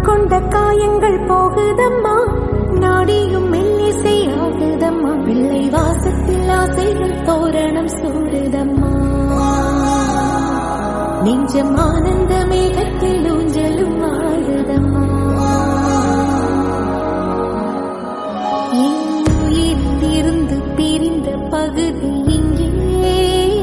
கொண்ட காயங்கள் போகுதம்மா, நாடியும் மெல்லிசை ஆகுதம்மா, பிள்ளை வாசத்தில் ஆசைகள் தோரணம் சூடுதம்மா, நெஞ்சம் ஆனந்த மேகத்தில் ஊஞ்சலும் ஆடுதம்மா.